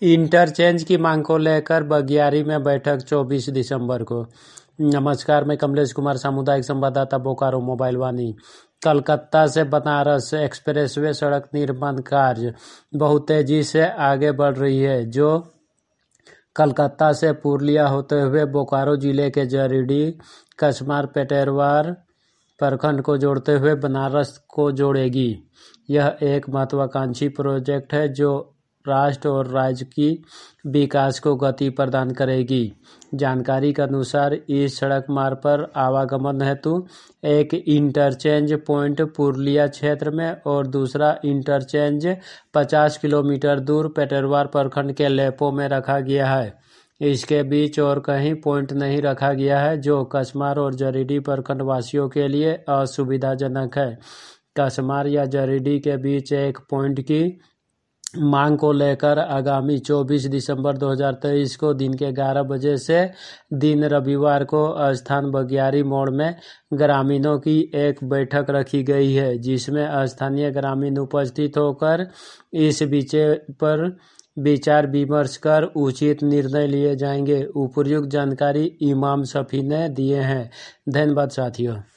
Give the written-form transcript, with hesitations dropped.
Interchange की मांग को लेकर बगियारी में बैठक 24 दिसंबर को। नमस्कार, मैं कमलेश कुमार, सामुदायिक संवाददाता, बोकारो मोबाइल वाणी। कलकत्ता से बनारस एक्सप्रेसवे सड़क निर्माण कार्य बहुत तेजी से आगे बढ़ रही है, जो कलकत्ता से पुरुलिया होते हुए बोकारो जिले के जरीडीह, कचमार, पेटरवार प्रखंड को जोड़ते हुए बनारस को जोड़ेगी। यह एक महत्वाकांक्षी प्रोजेक्ट है जो राष्ट्र और राज्य की विकास को गति प्रदान करेगी। जानकारी के अनुसार इस सड़क मार्ग पर आवागमन हेतु एक इंटरचेंज पॉइंट पुरुलिया क्षेत्र में और दूसरा इंटरचेंज 50 किलोमीटर दूर पेटरवार प्रखंड के लेपो में रखा गया है। इसके बीच और कहीं पॉइंट नहीं रखा गया है, जो कचमार और जरीडीह प्रखंड वासियों के लिए असुविधाजनक है। कचमार या जरीडीह के बीच एक पॉइंट की मांग को लेकर आगामी 24 दिसंबर 2023 को दिन के 11 बजे से दिन रविवार को स्थान बगियारी मोड़ में ग्रामीणों की एक बैठक रखी गई है, जिसमें स्थानीय ग्रामीण उपस्थित होकर इस विषय पर विचार विमर्श कर उचित निर्णय लिए जाएंगे। उपर्युक्त जानकारी इमाम शफी ने दिए हैं। धन्यवाद साथियों।